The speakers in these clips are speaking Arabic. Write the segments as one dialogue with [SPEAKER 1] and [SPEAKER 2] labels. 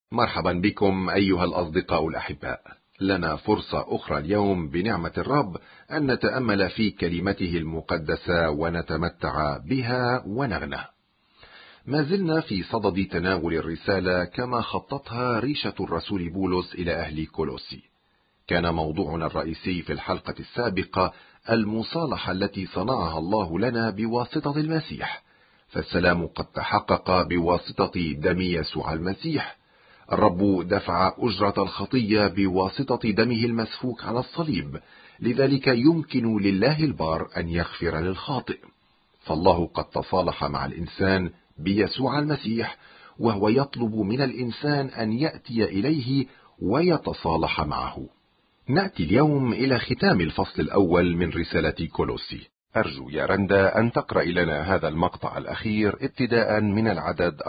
[SPEAKER 1] مرحبا بكم أيها الأصدقاء الأحباء. لنا فرصة أخرى اليوم بنعمة الرب أن نتأمل في كلمته المقدسة ونتمتع بها ونغنى. ما زلنا في صدد تناول الرسالة كما خطتها ريشة الرسول بولس إلى أهل كولوسي. كان موضوعنا الرئيسي في الحلقة السابقة المصالحة التي صنعها الله لنا بواسطة المسيح، فالسلام قد تحقق بواسطة دم يسوع المسيح. الرب دفع أجرة الخطية بواسطة دمه المسفوك على الصليب، لذلك يمكن لله البار أن يغفر للخاطئ. فالله قد تصالح مع الإنسان بيسوع المسيح، وهو يطلب من الإنسان أن يأتي إليه ويتصالح معه. نأتي اليوم إلى ختام الفصل الأول من رسالة كولوسي. أرجو يا رندا أن تقرأ لنا هذا المقطع الأخير ابتداء من العدد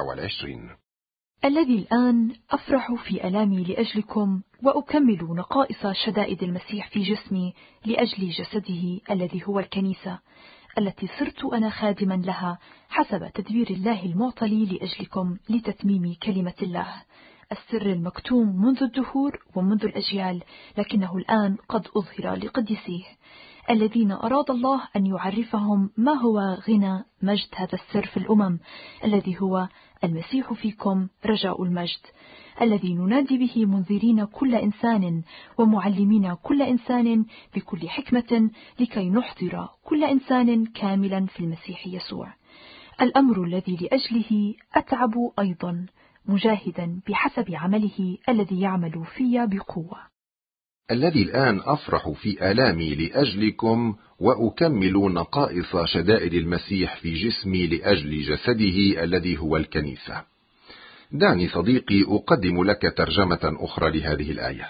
[SPEAKER 1] 24.
[SPEAKER 2] الذي الآن أفرح في ألامي لأجلكم، وأكمل نقائص شدائد المسيح في جسمي لأجل جسده الذي هو الكنيسة، التي صرت أنا خادما لها حسب تدبير الله المعطى لي لأجلكم لتتميم كلمة الله، السر المكتوم منذ الدهور ومنذ الأجيال، لكنه الآن قد أظهر لقديسيه الذين أراد الله أن يعرفهم ما هو غنى مجد هذا السر في الأمم، الذي هو المسيح فيكم رجاء المجد، الذي ننادي به منذرين كل إنسان ومعلمين كل إنسان بكل حكمة، لكي نحضر كل إنسان كاملا في المسيح يسوع. الأمر الذي لأجله أتعب أيضا، مجاهدا بحسب عمله الذي يعمل في بقوة.
[SPEAKER 1] الذي الآن أفرح في آلامي لأجلكم، وأكمل نقائص شدائد المسيح في جسمي لأجل جسده الذي هو الكنيسة. دعني صديقي أقدم لك ترجمة أخرى لهذه الآية.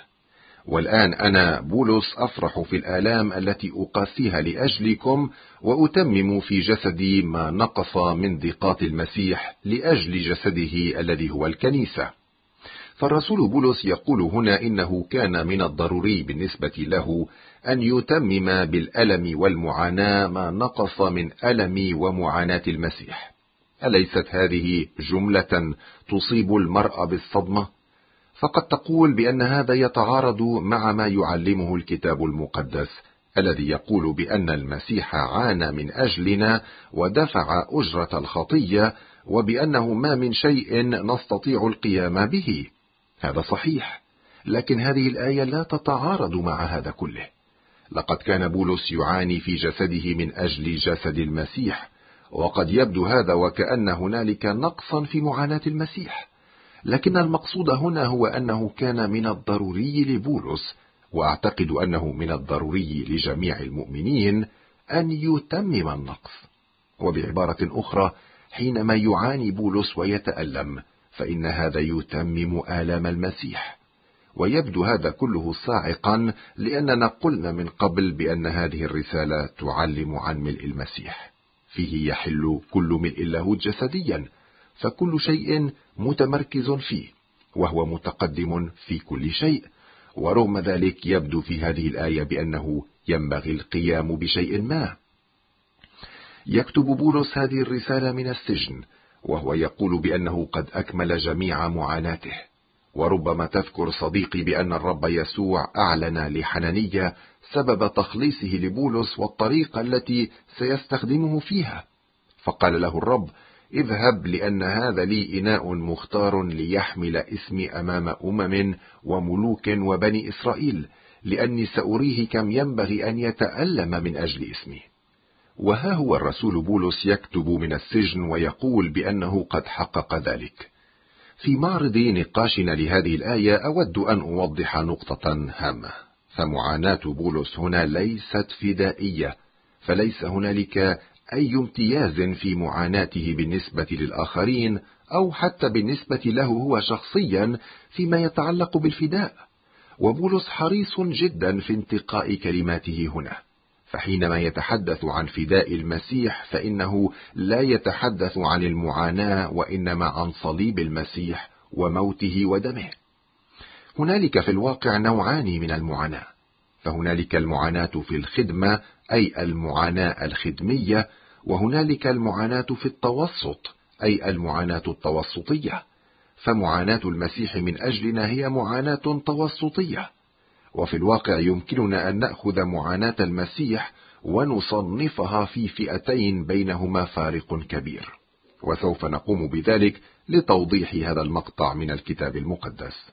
[SPEAKER 1] والآن أنا بولس أفرح في الآلام التي أقاسيها لأجلكم، وأتمم في جسدي ما نقص من ضيقات المسيح لأجل جسده الذي هو الكنيسة. فالرسول بولس يقول هنا إنه كان من الضروري بالنسبة له أن يتمم بالألم والمعاناة ما نقص من ألم ومعاناة المسيح. أليست هذه جملة تصيب المرء بالصدمة؟ فقد تقول بأن هذا يتعارض مع ما يعلمه الكتاب المقدس، الذي يقول بأن المسيح عانى من أجلنا ودفع أجرة الخطية، وبأنه ما من شيء نستطيع القيام به. هذا صحيح، لكن هذه الآية لا تتعارض مع هذا كله. لقد كان بولس يعاني في جسده من أجل جسد المسيح، وقد يبدو هذا وكأن هنالك نقصا في معاناة المسيح، لكن المقصود هنا هو أنه كان من الضروري لبولس، وأعتقد أنه من الضروري لجميع المؤمنين أن يتمم النقص. وبعبارة أخرى، حينما يعاني بولس ويتألم، فإن هذا يتمم آلام المسيح. ويبدو هذا كله صاعقا، لأننا قلنا من قبل بأن هذه الرسالة تعلم عن ملء المسيح، فيه يحل كل ملء له جسديا، فكل شيء متمركز فيه، وهو متقدم في كل شيء. ورغم ذلك يبدو في هذه الآية بأنه ينبغي القيام بشيء ما. يكتب بولس هذه الرسالة من السجن، وهو يقول بأنه قد أكمل جميع معاناته. وربما تذكر صديقي بأن الرب يسوع أعلن لحنانية سبب تخليصه لبولس والطريقة التي سيستخدمه فيها، فقال له الرب: اذهب، لأن هذا لي إناء مختار ليحمل اسمي أمام أمم وملوك وبني إسرائيل، لأني سأريه كم ينبغي أن يتألم من أجل اسمي. وها هو الرسول بولس يكتب من السجن ويقول بأنه قد حقق ذلك. في معرض نقاشنا لهذه الآية أود أن أوضح نقطة هامة، فمعاناة بولس هنا ليست فدائية، فليس هنالك أي امتياز في معاناته بالنسبة للآخرين، أو حتى بالنسبة له هو شخصيا فيما يتعلق بالفداء. وبولس حريص جدا في انتقاء كلماته هنا، فحينما يتحدث عن فداء المسيح فإنه لا يتحدث عن المعاناة، وإنما عن صليب المسيح وموته ودمه. هنالك في الواقع نوعان من المعاناة، فهنالك المعاناة في الخدمة، أي المعاناة الخدمية، وهنالك المعاناة في التوسط، أي المعاناة التوسطية. فمعاناة المسيح من أجلنا هي معاناة توسطية، وفي الواقع يمكننا أن نأخذ معاناة المسيح ونصنفها في فئتين بينهما فارق كبير، وسوف نقوم بذلك لتوضيح هذا المقطع من الكتاب المقدس.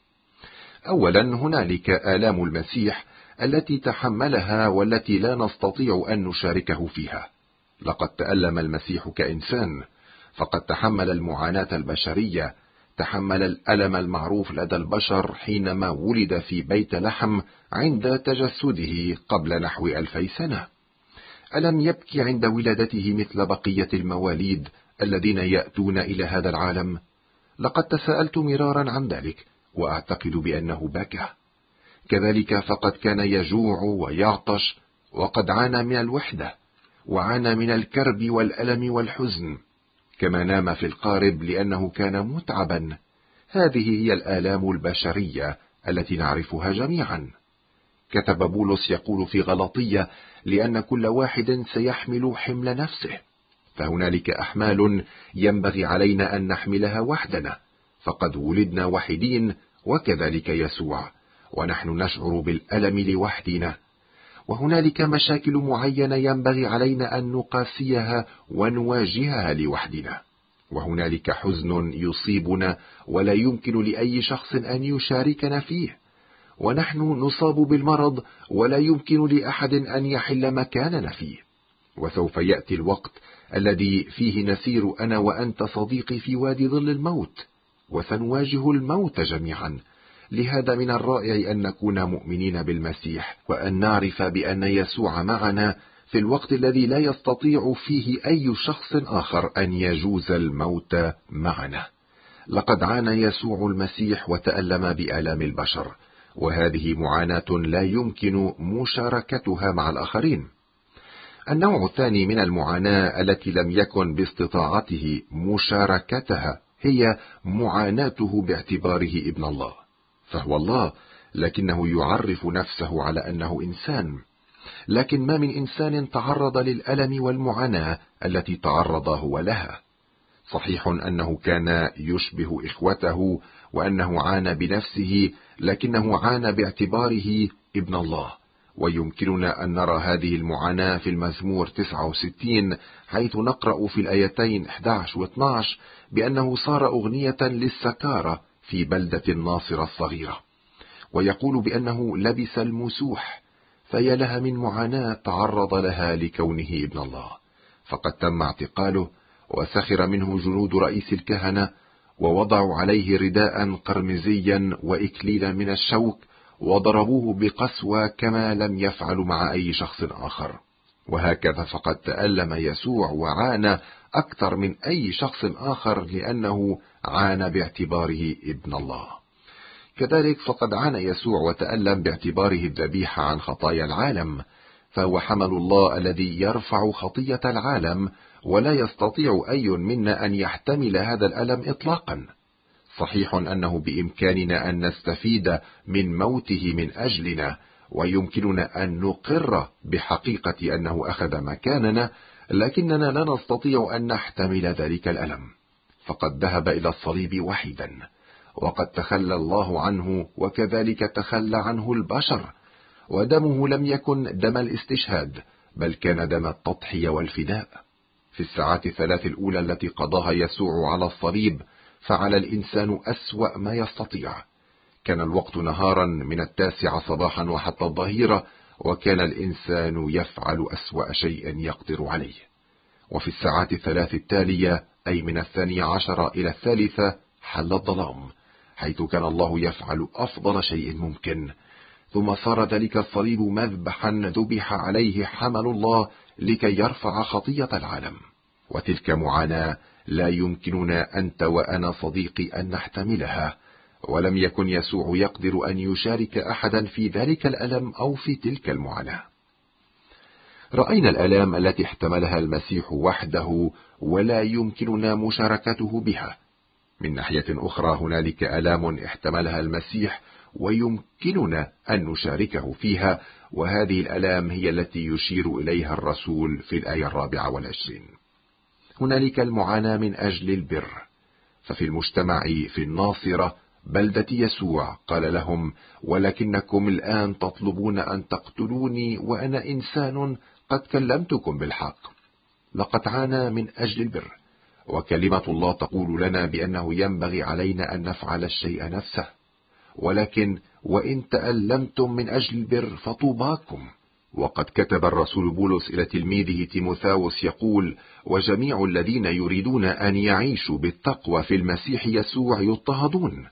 [SPEAKER 1] أولا، هنالك آلام المسيح التي تحملها والتي لا نستطيع أن نشاركه فيها. لقد تألم المسيح كإنسان، فقد تحمل المعاناة البشرية، تحمل الألم المعروف لدى البشر حينما ولد في بيت لحم عند تجسده قبل نحو 2000 سنة. ألم يبكي عند ولادته مثل بقية المواليد الذين يأتون إلى هذا العالم؟ لقد تساءلت مرارا عن ذلك، وأعتقد بأنه بكى. كذلك فقد كان يجوع ويعطش، وقد عانى من الوحدة، وعانى من الكرب والألم والحزن، كما نام في القارب لأنه كان متعبا. هذه هي الآلام البشرية التي نعرفها جميعا. كتب بولس يقول في غلطية: لأن كل واحد سيحمل حمل نفسه. فهنالك أحمال ينبغي علينا أن نحملها وحدنا، فقد ولدنا وحيدين، وكذلك يسوع، ونحن نشعر بالألم لوحدنا. وهنالك مشاكل معينة ينبغي علينا أن نقاسيها ونواجهها لوحدنا، وهنالك حزن يصيبنا ولا يمكن لأي شخص أن يشاركنا فيه، ونحن نصاب بالمرض ولا يمكن لأحد أن يحل مكاننا فيه. وسوف يأتي الوقت الذي فيه نسير أنا وأنت صديقي في وادي ظل الموت، وسنواجه الموت جميعا. لهذا من الرائع أن نكون مؤمنين بالمسيح، وأن نعرف بأن يسوع معنا في الوقت الذي لا يستطيع فيه أي شخص آخر أن يجوز الموت معنا. لقد عانى يسوع المسيح وتألم بآلام البشر، وهذه معاناة لا يمكن مشاركتها مع الآخرين. النوع الثاني من المعاناة التي لم يكن باستطاعته مشاركتها هي معاناته باعتباره ابن الله. فهو الله، لكنه يعرف نفسه على أنه إنسان. لكن ما من إنسان تعرض للألم والمعاناة التي تعرض هو لها. صحيح أنه كان يشبه إخوته، وأنه عانى بنفسه، لكنه عانى باعتباره ابن الله. ويمكننا أن نرى هذه المعاناة في المزمور 69، حيث نقرأ في الآيتين 11 و 12 بأنه صار أغنية للسكارى في بلدة الناصرة الصغيرة، ويقول بأنه لبس المسوح. فيا لها من معاناة تعرض لها لكونه ابن الله. فقد تم اعتقاله، وسخر منه جنود رئيس الكهنة، ووضعوا عليه رداء قرمزيا وإكليلا من الشوك، وضربوه بقسوة كما لم يفعلوا مع أي شخص آخر. وهكذا فقد تألم يسوع وعانى أكثر من أي شخص آخر، لأنه عانى باعتباره ابن الله. كذلك فقد عانى يسوع وتألم باعتباره الذبيحة عن خطايا العالم، فهو حمل الله الذي يرفع خطية العالم، ولا يستطيع أي منا أن يحتمل هذا الألم إطلاقا. صحيح أنه بإمكاننا أن نستفيد من موته من أجلنا، ويمكننا أن نقر بحقيقة أنه أخذ مكاننا، لكننا لا نستطيع أن نحتمل ذلك الألم. فقد ذهب إلى الصليب وحيدا، وقد تخلى الله عنه، وكذلك تخلى عنه البشر. ودمه لم يكن دم الاستشهاد، بل كان دم التضحية والفداء. في الساعات 3 الأولى التي قضاها يسوع على الصليب فعل الإنسان أسوأ ما يستطيع. كان الوقت نهارا من 9 صباحا وحتى الظهيرة، وكان الإنسان يفعل أسوأ شيء يقدر عليه. وفي الساعات 3 التالية، أي من 12 إلى 3، حل الظلام، حيث كان الله يفعل أفضل شيء ممكن. ثم صار ذلك الصليب مذبحا ذبح عليه حمل الله لكي يرفع خطية العالم. وتلك معاناة لا يمكننا أنت وأنا صديقي أن نحتملها، ولم يكن يسوع يقدر أن يشارك أحدا في ذلك الألم أو في تلك المعاناة. رأينا الآلام التي احتملها المسيح وحده، ولا يمكننا مشاركته بها. من ناحية أخرى هنالك آلام احتملها المسيح ويمكننا أن نشاركه فيها، وهذه الآلام هي التي يشير إليها الرسول في الآية 24. هنالك المعاناة من أجل البر، ففي المجتمع في الناصرة بلدة يسوع قال لهم: ولكنكم الآن تطلبون أن تقتلوني وأنا إنسان قد كلمتكم بالحق. لقد عانى من أجل البر، وكلمة الله تقول لنا بأنه ينبغي علينا أن نفعل الشيء نفسه. ولكن وإن تألمتم من أجل البر فطوباكم. وقد كتب الرسول بولس إلى تلميذه تيموثاوس يقول: وجميع الذين يريدون أن يعيشوا بالتقوى في المسيح يسوع يضطهدون.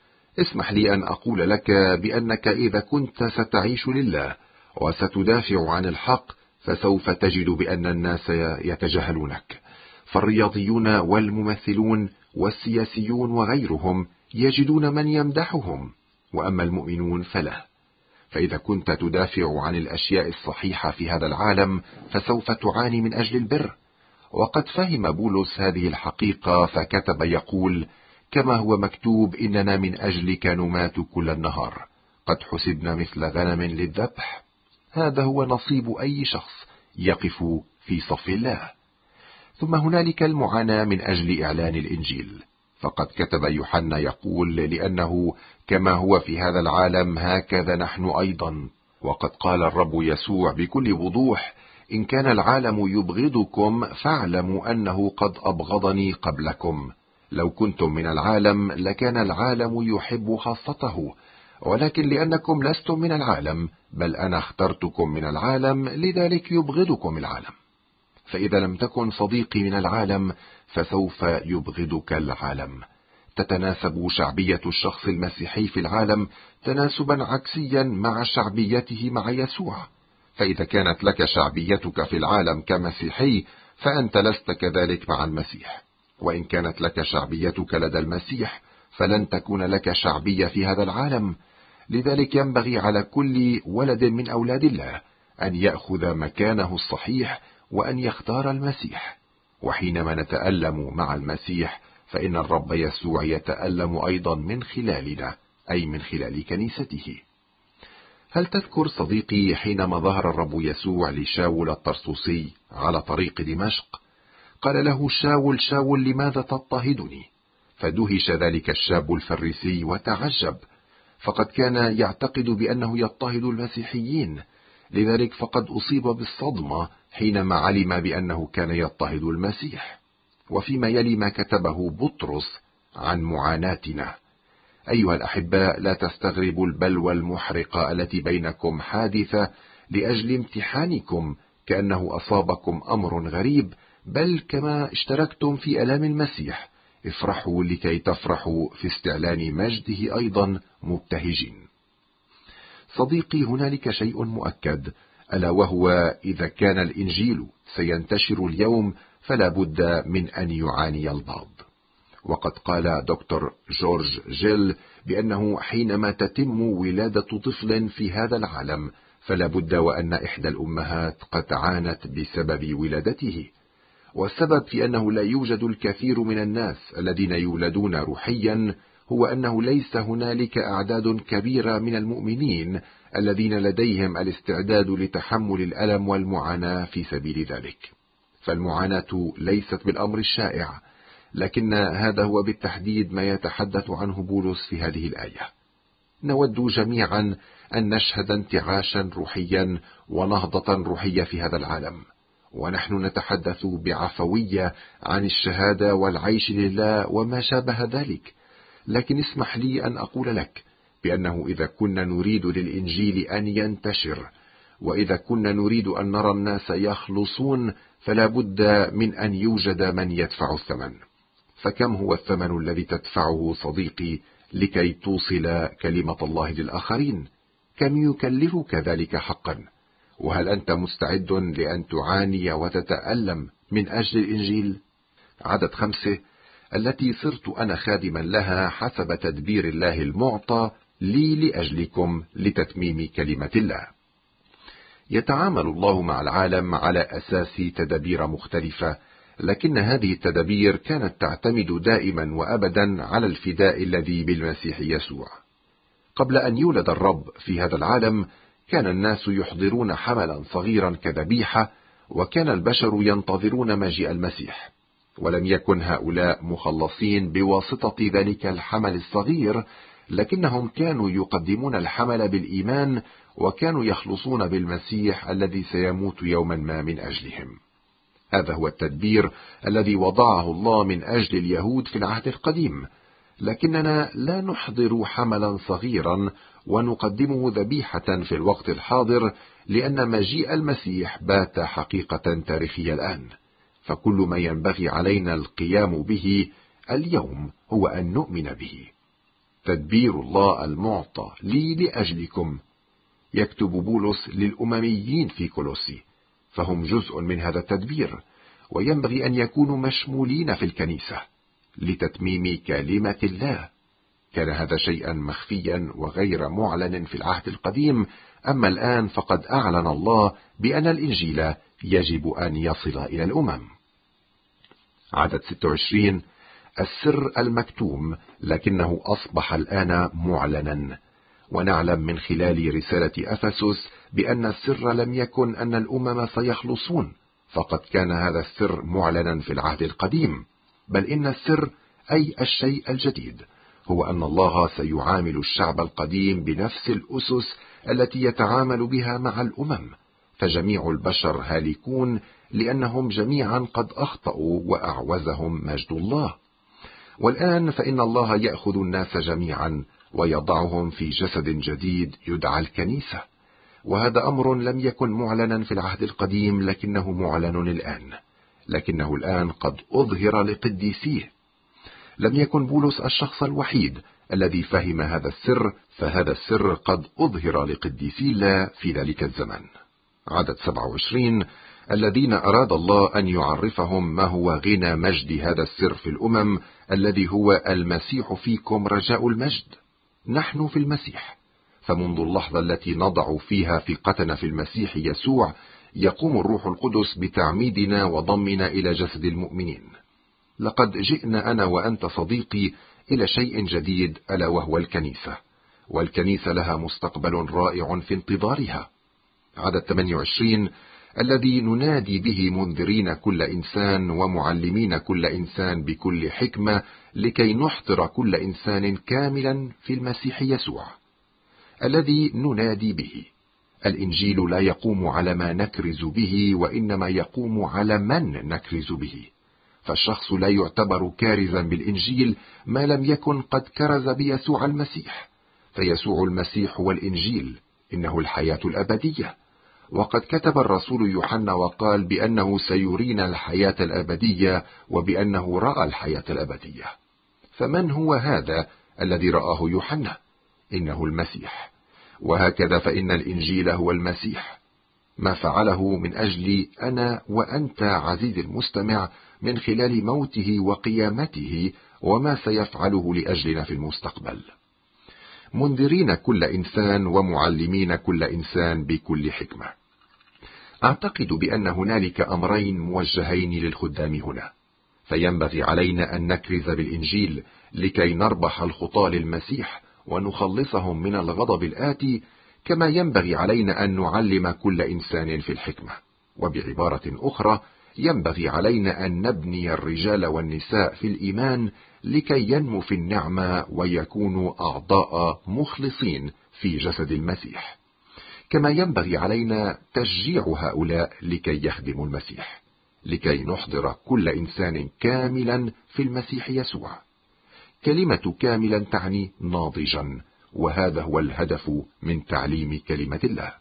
[SPEAKER 1] اسمح لي أن أقول لك بأنك إذا كنت ستعيش لله وستدافع عن الحق فسوف تجد بأن الناس يتجاهلونك، فالرياضيون والممثلون والسياسيون وغيرهم يجدون من يمدحهم، وأما المؤمنون فلا. فإذا كنت تدافع عن الأشياء الصحيحة في هذا العالم فسوف تعاني من أجل البر. وقد فهم بولس هذه الحقيقة فكتب يقول: كما هو مكتوب: إننا من أجلك نمات كل النهار، قد حسبنا مثل غنم للذبح. هذا هو نصيب أي شخص يقف في صف الله. ثم هنالك المعاناة من أجل إعلان الإنجيل، فقد كتب يوحنا يقول: لأنه كما هو في هذا العالم هكذا نحن أيضا. وقد قال الرب يسوع بكل وضوح: إن كان العالم يبغضكم فاعلموا أنه قد أبغضني قبلكم. لو كنتم من العالم لكان العالم يحب خاصته، ولكن لأنكم لستم من العالم بل أنا اخترتكم من العالم لذلك يبغضكم العالم. فإذا لم تكن صديقي من العالم فسوف يبغضك العالم. تتناسب شعبية الشخص المسيحي في العالم تناسبا عكسيا مع شعبيته مع يسوع. فإذا كانت لك شعبيتك في العالم كمسيحي فأنت لست كذلك مع المسيح، وإن كانت لك شعبيتك لدى المسيح فلن تكون لك شعبية في هذا العالم. لذلك ينبغي على كل ولد من أولاد الله أن يأخذ مكانه الصحيح وأن يختار المسيح. وحينما نتألم مع المسيح فإن الرب يسوع يتألم أيضا من خلالنا، أي من خلال كنيسته. هل تذكر صديقي حينما ظهر الرب يسوع لشاول الطرسوسي على طريق دمشق؟ قال له: شاول شاول لماذا تضطهدني؟ فدهش ذلك الشاب الفريسي وتعجب، فقد كان يعتقد بأنه يضطهد المسيحيين، لذلك فقد أصيب بالصدمة حينما علم بأنه كان يضطهد المسيح. وفيما يلي ما كتبه بطرس عن معاناتنا. أيها الأحباء، لا تستغربوا البلوى المحرقة التي بينكم حادثة لأجل امتحانكم كأنه أصابكم أمر غريب، بل كما اشتركتم في آلام المسيح افرحوا لكي تفرحوا في استعلان مجده أيضا مبتهجين. صديقي، هنالك شيء مؤكد، ألا وهو إذا كان الإنجيل سينتشر اليوم فلا بد من أن يعاني البعض. وقد قال دكتور جورج جيل بأنه حينما تتم ولادة طفل في هذا العالم فلا بد وأن إحدى الأمهات قد عانت بسبب ولادته، والسبب في أنه لا يوجد الكثير من الناس الذين يولدون روحيا هو أنه ليس هنالك أعداد كبيرة من المؤمنين الذين لديهم الاستعداد لتحمل الألم والمعاناة في سبيل ذلك. فالمعاناة ليست بالأمر الشائع، لكن هذا هو بالتحديد ما يتحدث عنه بولس في هذه الآية. نود جميعا أن نشهد انتعاشا روحيا ونهضة روحية في هذا العالم، ونحن نتحدث بعفوية عن الشهادة والعيش لله وما شابه ذلك. لكن اسمح لي أن أقول لك بأنه إذا كنا نريد للإنجيل أن ينتشر، وإذا كنا نريد أن نرى الناس يخلصون، فلا بد من أن يوجد من يدفع الثمن. فكم هو الثمن الذي تدفعه صديقي لكي توصل كلمة الله للآخرين؟ كم يكلفك ذلك حقا؟ وهل أنت مستعد لأن تعاني وتتألم من أجل الإنجيل؟ عدد 5: التي صرت أنا خادما لها حسب تدبير الله المعطى لي لأجلكم لتتميم كلمة الله. يتعامل الله مع العالم على أساس تدابير مختلفة، لكن هذه التدابير كانت تعتمد دائما وأبدا على الفداء الذي بالمسيح يسوع. قبل أن يولد الرب في هذا العالم كان الناس يحضرون حملا صغيرا كذبيحة، وكان البشر ينتظرون مجيء المسيح. ولم يكن هؤلاء مخلصين بواسطة ذلك الحمل الصغير، لكنهم كانوا يقدمون الحمل بالإيمان، وكانوا يخلصون بالمسيح الذي سيموت يوما ما من أجلهم. هذا هو التدبير الذي وضعه الله من أجل اليهود في العهد القديم، لكننا لا نحضر حملا صغيرا ونقدمه ذبيحة في الوقت الحاضر، لأن مجيء المسيح بات حقيقة تاريخية الآن. فكل ما ينبغي علينا القيام به اليوم هو أن نؤمن به. تدبير الله المعطى لي لأجلكم، يكتب بولس للأمميين في كولوسي، فهم جزء من هذا التدبير، وينبغي أن يكونوا مشمولين في الكنيسة لتتميم كلمة الله. كان هذا شيئا مخفيا وغير معلن في العهد القديم، أما الآن فقد أعلن الله بأن الإنجيل يجب أن يصل إلى الأمم. عدد 26: السر المكتوم لكنه أصبح الآن معلنا. ونعلم من خلال رسالة أفسس بأن السر لم يكن أن الأمم سيخلصون، فقد كان هذا السر معلنا في العهد القديم، بل إن السر أي الشيء الجديد هو أن الله سيعامل الشعب القديم بنفس الأسس التي يتعامل بها مع الأمم، فجميع البشر هالكون لأنهم جميعا قد أخطأوا وأعوزهم مجد الله. والآن فإن الله يأخذ الناس جميعا ويضعهم في جسد جديد يدعى الكنيسة، وهذا أمر لم يكن معلنا في العهد القديم لكنه معلن الآن، لكنه الآن قد أظهر لقديسيه. لم يكن بولس الشخص الوحيد الذي فهم هذا السر، فهذا السر قد أظهر لقديسي الله في ذلك الزمن. عدد 27: الذين أراد الله أن يعرفهم ما هو غنى مجد هذا السر في الأمم، الذي هو المسيح فيكم رجاء المجد. نحن في المسيح، فمنذ اللحظة التي نضع فيها ثقتنا في المسيح يسوع يقوم الروح القدس بتعميدنا وضمنا إلى جسد المؤمنين. لقد جئنا أنا وأنت صديقي إلى شيء جديد، ألا وهو الكنيسة، والكنيسة لها مستقبل رائع في انتظارها. عدد 28: الذي ننادي به منذرين كل إنسان ومعلمين كل إنسان بكل حكمة، لكي نحضر كل إنسان كاملا في المسيح يسوع. الذي ننادي به، الإنجيل لا يقوم على ما نكرز به، وإنما يقوم على من نكرز به. فالشخص لا يعتبر كارزا بالإنجيل ما لم يكن قد كرز بيسوع المسيح، فيسوع المسيح هو الإنجيل، إنه الحياة الأبدية. وقد كتب الرسول يوحنا وقال بأنه سيرينا الحياة الأبدية، وبأنه رأى الحياة الأبدية. فمن هو هذا الذي رآه يوحنا؟ إنه المسيح. وهكذا فإن الإنجيل هو المسيح، ما فعله من أجلي أنا وأنت عزيزي المستمع من خلال موته وقيامته، وما سيفعله لأجلنا في المستقبل. منذرين كل إنسان ومعلمين كل إنسان بكل حكمة. أعتقد بأن هنالك أمرين موجهين للخدام هنا، فينبغي علينا أن نكرز بالإنجيل لكي نربح الخطاة للمسيح ونخلصهم من الغضب الآتي، كما ينبغي علينا أن نعلم كل إنسان في الحكمة. وبعبارة أخرى، ينبغي علينا أن نبني الرجال والنساء في الإيمان لكي ينمو في النعمة ويكونوا أعضاء مخلصين في جسد المسيح. كما ينبغي علينا تشجيع هؤلاء لكي يخدموا المسيح، لكي نحضر كل إنسان كاملا في المسيح يسوع. كلمة كاملا تعني ناضجا، وهذا هو الهدف من تعليم كلمة الله.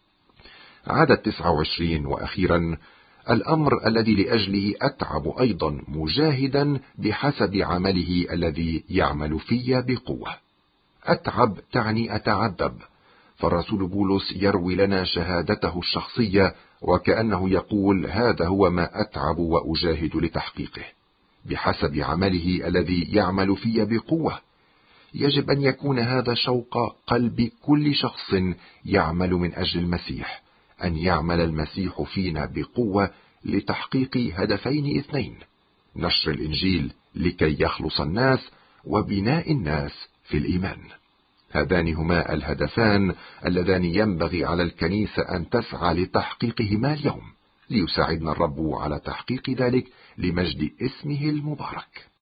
[SPEAKER 1] عدد 29: وأخيرا، الأمر الذي لأجله أتعب أيضا مجاهدا بحسب عمله الذي يعمل في بقوة. أتعب تعني أتعذب، فالرسول بولس يروي لنا شهادته الشخصية وكأنه يقول هذا هو ما أتعب وأجاهد لتحقيقه، بحسب عمله الذي يعمل في بقوة. يجب أن يكون هذا شوق قلب كل شخص يعمل من أجل المسيح، أن يعمل المسيح فينا بقوة لتحقيق هدفين اثنين: نشر الإنجيل لكي يخلص الناس، وبناء الناس في الإيمان. هذان هما الهدفان اللذان ينبغي على الكنيسة أن تسعى لتحقيقهما اليوم. ليساعدنا الرب على تحقيق ذلك لمجد اسمه المبارك.